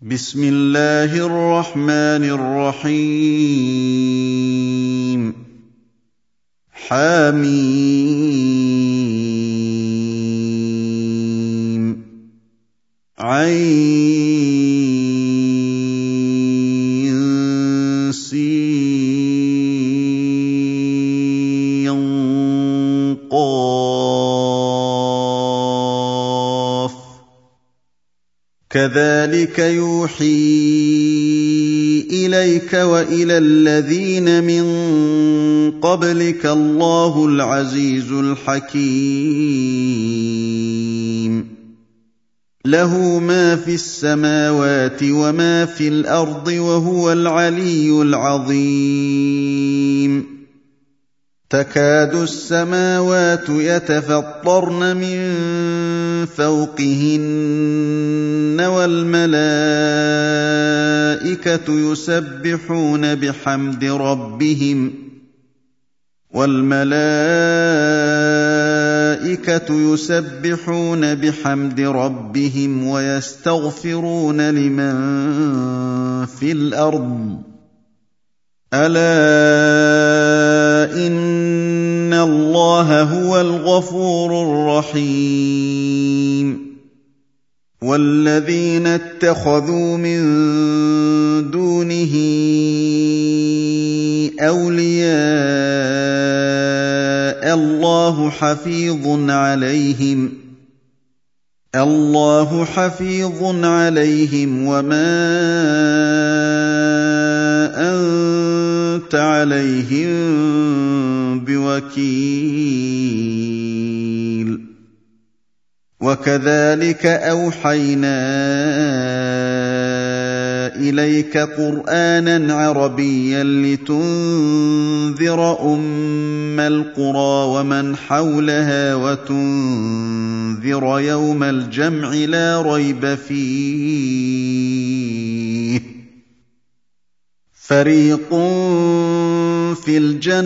بسم الله الرحمن الرحيم حم عين سين قاف كذلك يوحي إليك وإلى الذين من قبلك الله العزيز الحكيم له ما في السماوات وما في الأرض وهو العلي العظيم تكاد السماوات يتفطرن من فوقهن والملائكة يسبحون بحمد ربهم ويستغفرون لمن في الأرض ألا إن الله هو الغفور الرحيم والذين اتخذوا من دونه أولياء الله حفيظ عليهم وما أنت عليهم بوكيل وكذلك أوحينا إليك قرآنا عربيا لتنذر أم القرى ومن حولها وتنذر يوم الجمع لا ريب فيه فريق في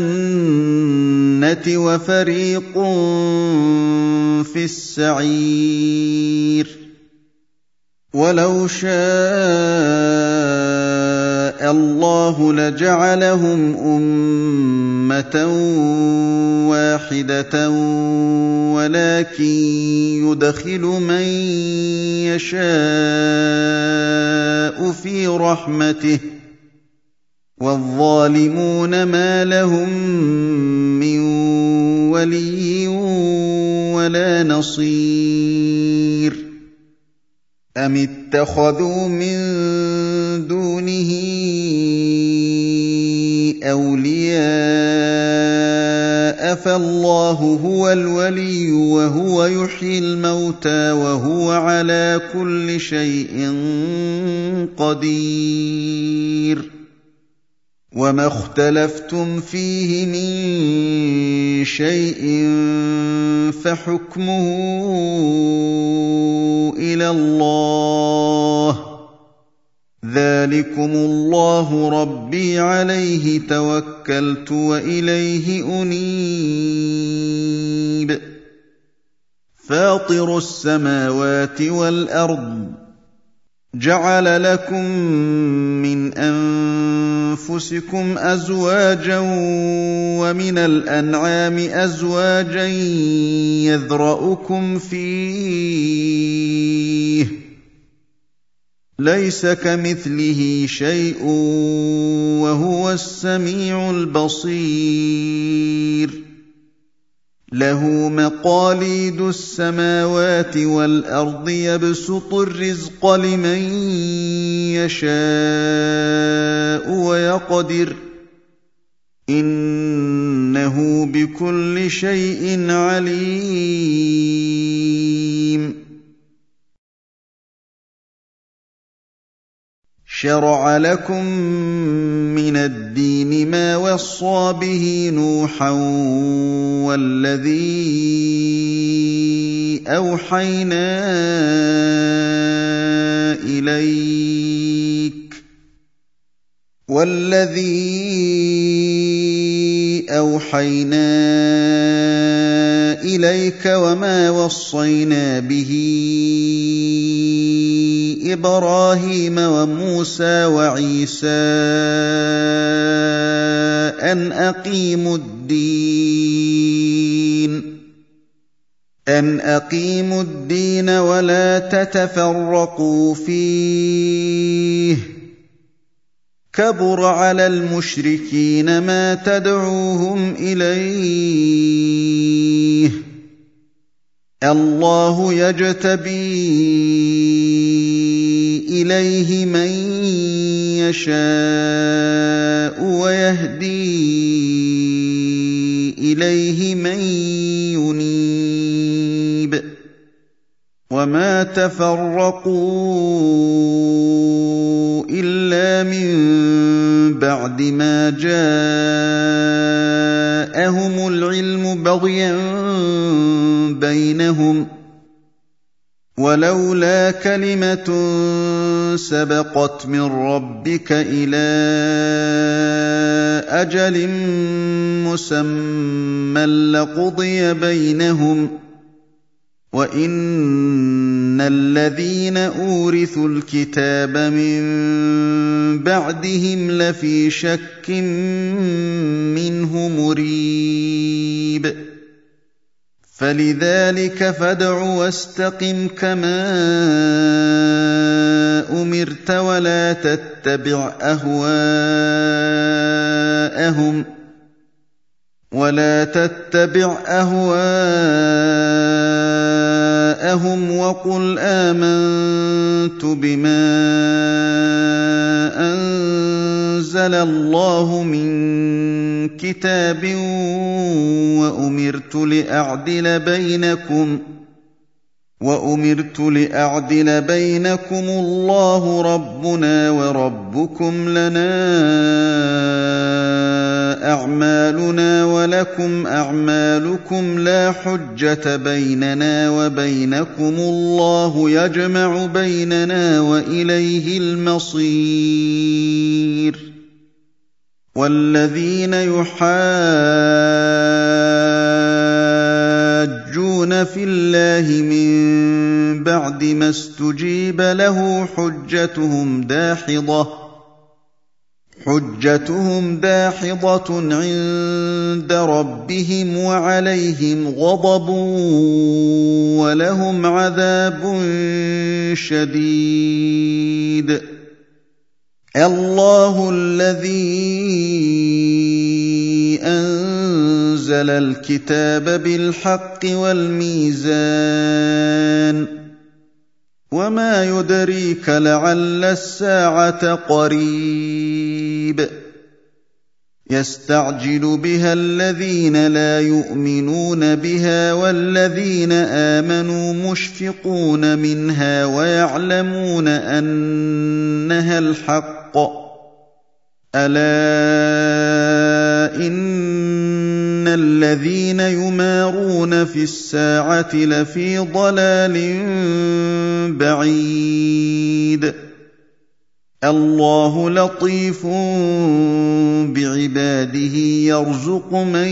الجنة وفريق في السعير ولو شاء الله لجعلهم أمة واحدة ولكن يدخل من يشاء في رحمته والظالمون ما لهم من ولي ولا نصير أم اتخذوا من دونه أولياء فالله هو الولي وهو يحيي الموتى وهو على كل شيء قدير وما اختلفتم فيه من شيء فحكمه إلى الله ذلكم الله ربي عليه توكلت وإليه أنيب فاطر السماوات والأرض جعل لكم من أنفسكم أزواجا ومن الأنعام أزواجا يذرأكم فيه ليس كمثله شيء وهو السميع البصير له مقاليد السماوات والأرض يبسط الرزق لمن يشاء ويقدر إنه بكل شيء عليم شرع لكم من الدين ما وصى به نوحا والذي أوحينا إليك وَالَّذِي أَوْحَيْنَا إِلَيْكَ وَمَا وَصَّيْنَا بِهِ إِبْرَاهِيمَ وَمُوسَىٰ وَعِيسَىٰ أَنْ أَقِيمُوا الدِّينَ وَلَا تَتَفَرَّقُوا فِيهِ ۚ كَبُرَ عَلَى الْمُشْرِكِينَ مَا تَدْعُوهُمْ إِلَيْهِ ۚ اللَّهُ يَجْتَبِي إِلَيْهِ مَن يَشَاءُ وَيَهْدِي إِلَيْهِ مَن يُنِيبُ ۚ وَمَا تَفَرَّقُوا إِلَّا مِن بَعْدِ مَا جَاءَهُمُ الْعِلْمُ بَغْيًا بَيْنَهُمْ ۚ وَلَوْلَا كَلِمَةٌ سَبَقَتْ مِن رَّبِّكَ إِلَىٰ أَجَلٍ مُّسَمًّى لَّقُضِيَ بَيْنَهُمْ ۚ وَإِنَّ الَّذِينَ أُورِثُوا الْكِتَابَ مِن بَعْدِهِمْ لَفِي شَكٍّ مِّنْهُ مُرِيبٍ فَلِذَٰلِكَ فَادْعُ وَاسْتَقِمْ كَمَا أُمِرْتَ وَلَا تَتَّبِعْ أَهْوَاءَهُمْ وَقُلْ آمَنتُ بِمَا أَنزَلَ اللَّهُ مِن كِتَابٍ وَأُمِرْتُ لِأَعْدِلَ بَيْنَكُمُ اللَّهُ رَبُّنَا وَرَبُّكُمْ لَنَا أَعْمَالُنَا وَلَكُمْ أَعْمَالُكُمْ لَا حُجَّةَ بَيْنَنَا وَبَيْنَكُمُ اللَّهُ يَجْمَعُ بَيْنَنَا وَإِلَيْهِ الْمَصِيرُ وَالَّذِينَ يُحَاجُّونَ فِي اللَّهِ مِن بَعْدِ مَا اسْتُجِيبَ لَهُ حُجَّتُهُمْ دَاحِضَةٌ عِندَ رَبِّهِمْ وَعَلَيْهِمْ غَضَبٌ وَلَهُمْ عَذَابٌ شَدِيدٌ اللَّهُ الَّذِي أَنزَلَ الْكِتَابَ بِالْحَقِّ وَالْمِيزَانَ ۗ وَمَا يُدْرِيكَ لَعَلَّ السَّاعَةَ قَرِيبٌ يَسْتَعْجِلُ بِهَا الَّذِينَ لَا يُؤْمِنُونَ بِهَا وَالَّذِينَ آمَنُوا مُشْفِقُونَ مِنْهَا وَيَعْلَمُونَ أَنَّهَا الْحَقُّ ۗ أَلَا إِنَّ الَّذِينَ يُمَارُونَ فِي السَّاعَةِ لَفِي ضَلَالٍ بَعِيدٍ اللَّهُ لَطِيفٌ بِعِبَادِهِ يَرْزُقُ مَن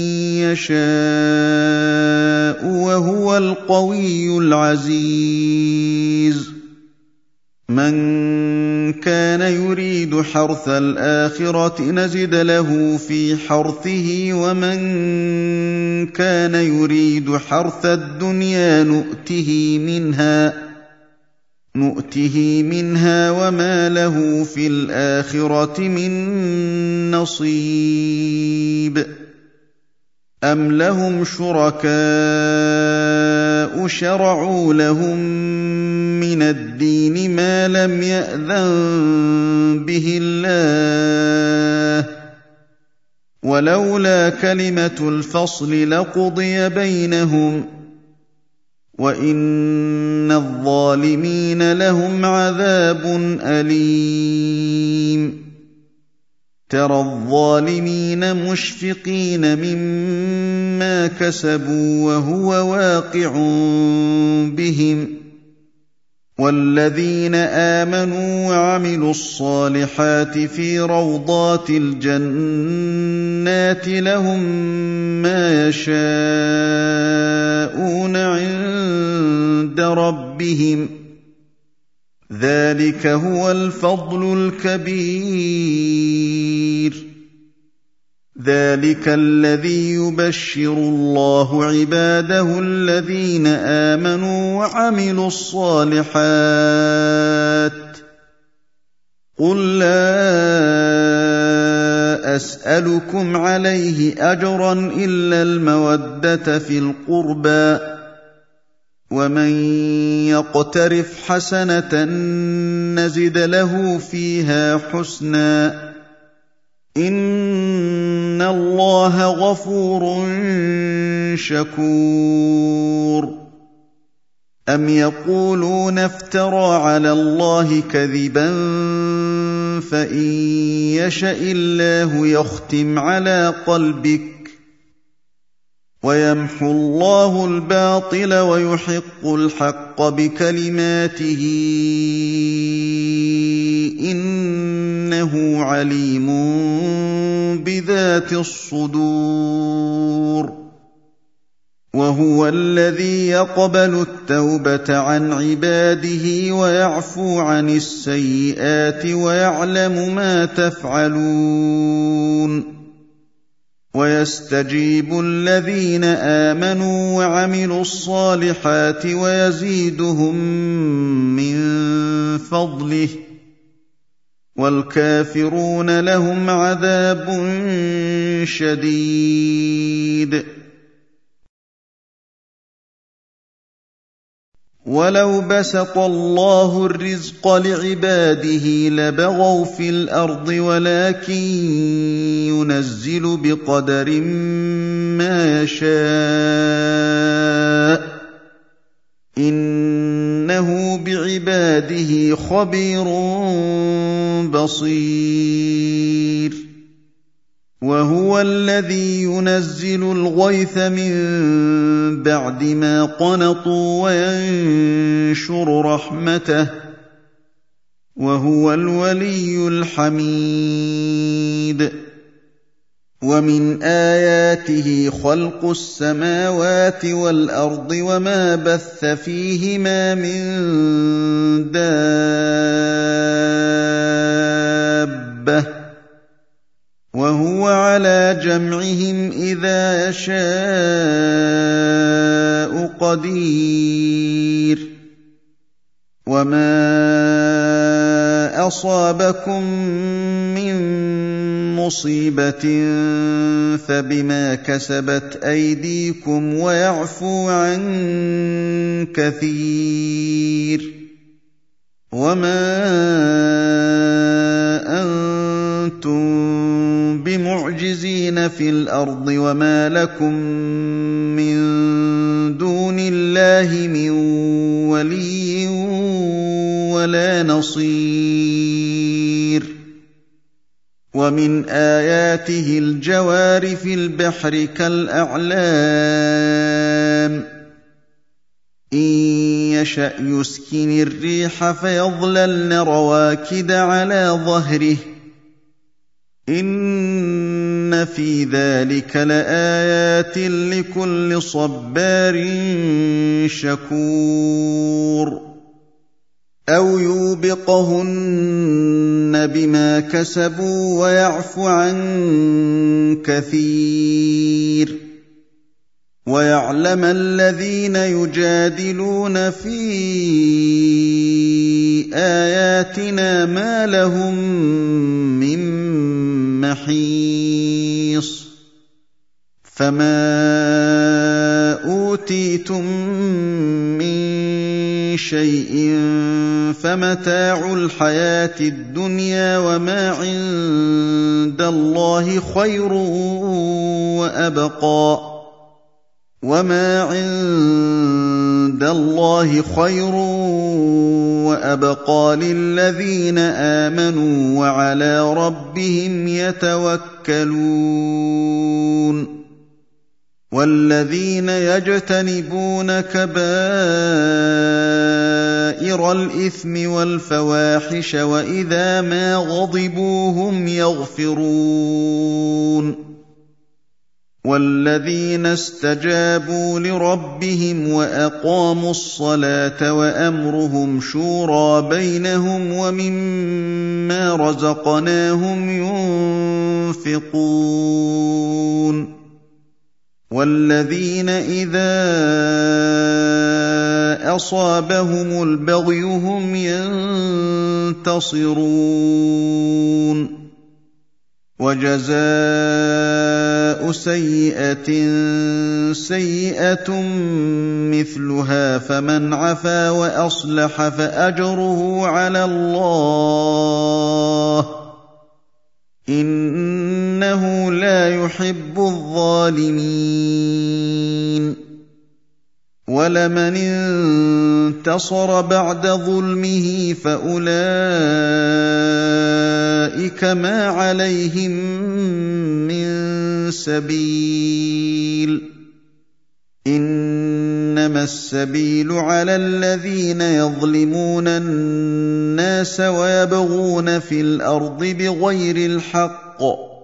يَشَاءُ وَهُوَ الْقَوِيُّ الْعَزِيزُ مَن كَانَ يُرِيدُ حَرْثَ الْآخِرَةِ نَزِدْ لَهُ فِي حَرْثِهِ وَمَن كَانَ يُرِيدُ حَرْثَ الدُّنْيَا نُؤْتِهِ مِنْهَا وَمَا لَهُ فِي الْآخِرَةِ مِن نَّصِيبٍ أَمْ لَهُمْ شُرَكَاءُ شَرَعُوا لَهُم مِّنَ الدِّينِ مَا لَمْ يَأْذَن بِهِ اللَّهُ ۚ وَلَوْلَا كَلِمَةُ الْفَصْلِ لَقُضِيَ بَيْنَهُمْ ۗ وَإِنَّ الظَّالِمِينَ لَهُمْ عَذَابٌ أَلِيمٌ تَرَى الظَّالِمِينَ مُشْفِقِينَ مِمَّا كَسَبُوا وَهُوَ وَاقِعٌ بِهِمْ ۗ وَالَّذِينَ آمَنُوا وَعَمِلُوا الصَّالِحَاتِ فِي رَوْضَاتِ الْجَنَّاتِ لَهُم مَّا يَشَاءُونَ عِندَ رَبِّهِمْ ۚ ذَٰلِكَ هُوَ الْفَضْلُ الْكَبِيرُ. ذَٰلِكَ الَّذِي يُبَشِّرُ اللَّهُ عِبَادَهُ الَّذِينَ آمَنُوا وَعَمِلُوا الصَّالِحَاتِ ۚ قُل لَّا أَسْأَلُكُمْ عَلَيْهِ أَجْرًا إِلَّا الْمَوَدَّةَ فِي الْقُرْبَىٰ ۗ وَمَن يَقْتَرِفْ حَسَنَةً نَّزِدْ لَهُ فِيهَا حُسْنًا ۚ إِنَّ اللَّهَ غَفُورٌ شَكُورٌ. أَمْ يَقُولُونَ افْتَرَىٰ عَلَى اللَّهِ كَذِبًا ۖ فَإِن يَشَإِ اللَّهُ يَخْتِمْ عَلَىٰ قَلْبِكَ وَيَمْحُو اللَّهُ الْبَاطِلَ وَيُحِقُّ الْحَقَّ بِكَلِمَاتِهِ ۚ إِنَّهُ عَلِيمٌ بِذَاتِ الصُّدُورِ. وَهُوَ الَّذِي يَقْبَلُ التَّوْبَةَ عَنْ عِبَادِهِ وَيَعْفُو عَنِ السَّيِّئَاتِ وَيَعْلَمُ مَا تَفْعَلُونَ. وَيَسْتَجِيبُ الَّذِينَ آمَنُوا وَعَمِلُوا الصَّالِحَاتِ وَيَزِيدُهُم مِّن فَضْلِهِ ۚ وَالْكَافِرُونَ لَهُمْ عَذَابٌ شَدِيدٌ. وَلَوْ بَسَطَ اللَّهُ الرِّزْقَ لِعِبَادِهِ لَبَغَوْا فِي الْأَرْضِ وَلَٰكِن يُنَزِّلُ بِقَدَرٍ مَّا يَشَاءُ ۚ إِنَّهُ بِعِبَادِهِ خَبِيرٌ بَصِيرٌ. وَهُوَ الَّذِي يُنَزِّلُ الْغَيْثَ مِن بَعْدِ مَا قَنَطُوا وَيَنشُرُ رَحْمَتَهُ ۚ وَهُوَ الْوَلِيُّ الْحَمِيدُ. وَمِنْ آيَاتِهِ خَلْقُ السَّمَاوَاتِ وَالْأَرْضِ وَمَا بَثَّ فِيهِمَا مِن دَابَّةٍ ۚ وَهُوَ عَلَىٰ جَمْعِهِمْ إِذَا يَشَاءُ قَدِيرٌ. وَمَا أَصَابَكُم مِّن مُّصِيبَةٍ فَبِمَا كَسَبَتْ أَيْدِيكُمْ وَيَعْفُو عَن كَثِيرٍ. وَمَا أَنتُم بِمُعْجِزِينَ فِي الْأَرْضِ وَمَا لَكُم مِّن دُونِ اللَّهِ مِن وَلِيٍّ وَلَا نَصِيرٍ. وَمِنْ آيَاتِهِ الْجَوَارِ فِي الْبَحْرِ كَالْأَعْلَامِ ۚ إِن يَشَأْ يُسْكِنِ الرِّيحَ فَيَظْلَلْنَ رَوَاكِدَ عَلَىٰ ظَهْرِهِ ۚ إِنَّ فِي ذَٰلِكَ لَآيَاتٍ لِّكُلِّ صَبَّارٍ شَكُورٍ. أَوْ يُوبِقْهُنَّ بِمَا كَسَبُوا وَيَعْفُ عَن كَثِيرٍ. وَيَعْلَمَ الَّذِينَ يُجَادِلُونَ فِي آيَاتِنَا مَا لَهُم مِّن مَّحِيصٍ. فَمَا أُوتِيتُم مِّن شَيْءٍ فَمَتَاعُ الْحَيَاةِ الدُّنْيَا ۖ وَمَا عِندَ اللَّهِ خَيْرٌ وَأَبْقَىٰ لِلَّذِينَ آمَنُوا وَعَلَىٰ رَبِّهِمْ يَتَوَكَّلُونَ. وَالَّذِينَ يَجْتَنِبُونَ كَبَائِرَ الْإِثْمِ وَالْفَوَاحِشَ وَإِذَا مَا غَضِبُوا هُمْ يَغْفِرُونَ وَالَّذِينَ اسْتَجَابُوا لِرَبِّهِمْ وَأَقَامُوا الصَّلَاةَ وَأَمْرُهُمْ شُورَىٰ بَيْنَهُمْ وَمِمَّا رَزَقْنَاهُمْ يُنفِقُونَ وَالَّذِينَ إِذَا أَصَابَهُمُ الْبَغْيُ هُمْ يَنتَصِرُونَ وَجَزَاءُ سَيِّئَةٍ سَيِّئَةٌ مِثْلُهَا فَمَنْ عَفَا وَأَصْلَحَ فَأَجْرُهُ عَلَى اللَّهِ ۚ إِنَّهُ لَا يُحِبُّ الظَّالِمِينَ وَلَمَنِ انتَصَرَ بَعْدَ ظُلْمِهِ فَأُولَٰئِكَ مَا عَلَيْهِم مِّن سَبِيلٍ ۚ إِنَّمَا السَّبِيلُ عَلَى الَّذِينَ يَظْلِمُونَ النَّاسَ وَيَبْغُونَ فِي الْأَرْضِ بِغَيْرِ الْحَقِّ ۚ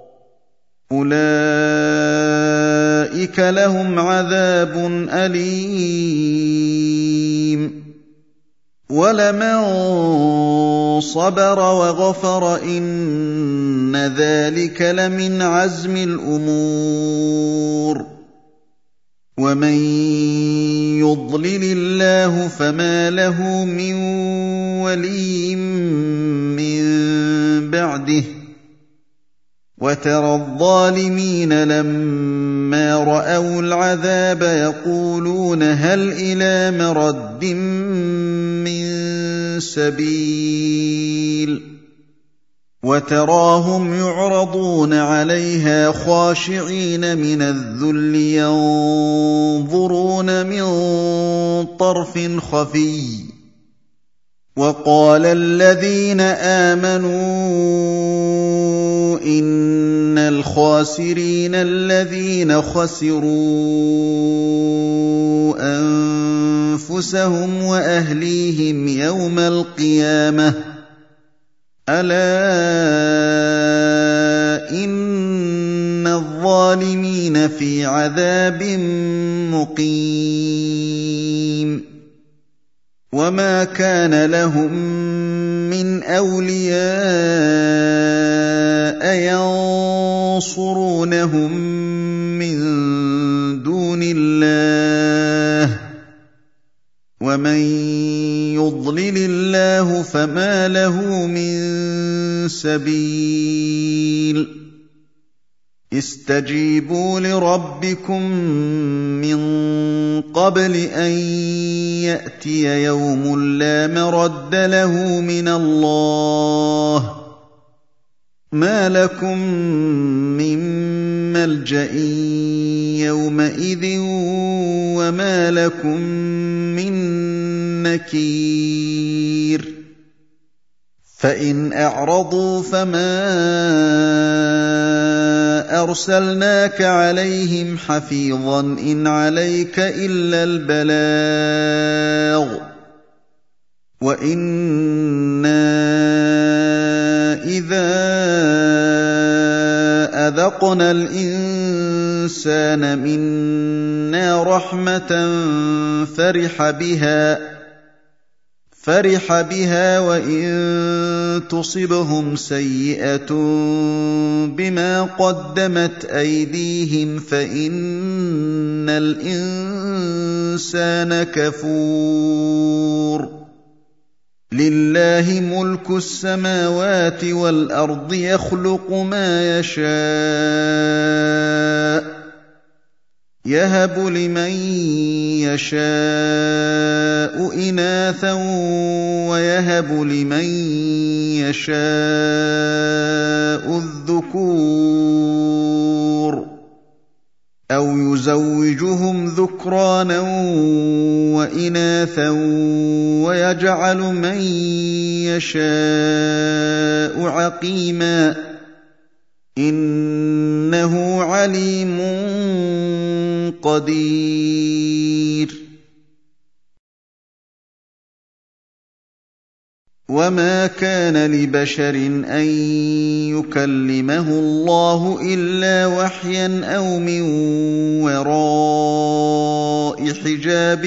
أُولَٰئِكَ لَهُمْ عَذَابٌ أَلِيمٌ وَلَمَن صَبَرَ وَغَفَرَ إِنَّ ذَٰلِكَ لَمِنْ عَزْمِ الْأُمُورِ وَمَن يُضْلِلِ اللَّهُ فَمَا لَهُ مِن وَلِيٍّ مِّن بَعْدِهِ ۗ وَتَرَى الظَّالِمِينَ لَمَّا رَأَوُا الْعَذَابَ يَقُولُونَ هَلْ إِلَىٰ مَرَدٍّ مِّن سَبِيلٍ وَتَرَاهُمْ يُعْرَضُونَ عَلَيْهَا خَاشِعِينَ مِنَ الذُّلِّ يَنظُرُونَ مِن طَرْفٍ خَفِيٍّ وَقَالَ الَّذِينَ آمَنُوا إِنَّ الْخَاسِرِينَ الَّذِينَ خَسِرُوا أَنفُسَهُمْ وَأَهْلِيهِمْ يَوْمَ الْقِيَامَةِ ۗ أَلَا إِنَّ الظَّالِمِينَ فِي عَذَابٍ مُّقِيمٍ وَمَا كَانَ لَهُم مِّنْ أَوْلِيَاءَ يَنصُرُونَهُم مِّن دُونِ اللَّهِ ۗ وَمَن يُضْلِلِ اللَّهُ فَمَا لَهُ مِن سَبِيلٍ اسْتَجِيبُوا لِرَبِّكُم مِّن قَبْلِ أَن يَأْتِيَ يَوْمٌ لَّا مَرَدَّ لَهُ مِنَ اللَّهِ ۚ مَا لَكُم مِّن مَّلْجَإٍ يَوْمَئِذٍ وَمَا لَكُم مِّن نَّكِيرٍ فَإِنْ أَعْرَضُوا فَمَا أَرْسَلْنَاكَ عَلَيْهِمْ حَفِيظًا ۖ إِنْ عَلَيْكَ إِلَّا الْبَلَاغُ ۗ وَإِنَّا إِذَا أَذَقْنَا الْإِنسَانَ مِنَّا رَحْمَةً فَرِحَ بِهَا وَإِن تُصِبْهُمْ سَيِّئَةٌ بِمَا قَدَّمَتْ أَيْدِيهِمْ فَإِنَّ الْإِنسَانَ كَفُورٌ لِلَّهِ مُلْكُ السَّمَاوَاتِ وَالْأَرْضِ يَخْلُقُ مَا يَشَاءُ يَهَبُ لِمَن يَشَاءُ إِنَاثًا وَيَهَبُ لِمَن يَشَاءُ الذُّكُورَ أَوْ يُزَوِّجُهُمْ ذُكْرَانًا وَإِنَاثًا وَيَجْعَلُ مَن يَشَاءُ عَقِيمًا ۚ إِنَّهُ عَلِيمٌ قدير وما كان لبشر أن يكلمه الله إلا وحيا أو من وراء حجاب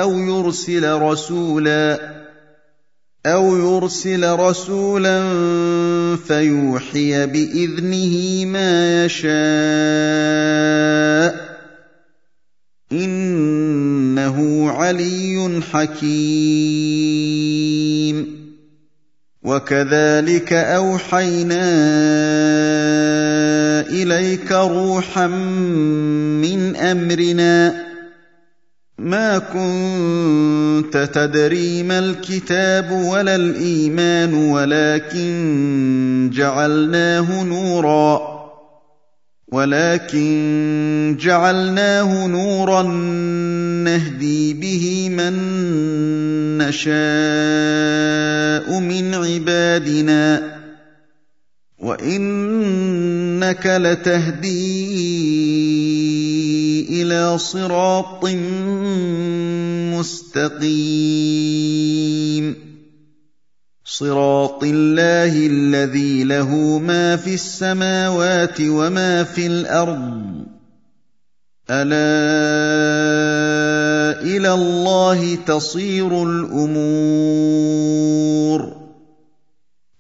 أو يرسل رسولا فيوحي بإذنه ما يشاء إنه علي حكيم وكذلك أوحينا إليك روحا من أمرنا ما كنت تدري ما الكتاب ولا الإيمان ولكن جعلناه نورا نهدي به من نشاء من عبادنا وإنك لتهدي إلى صراط مستقيم صراط الله الذي له ما في السماوات وما في الأرض ألا إلى الله تصير الأمور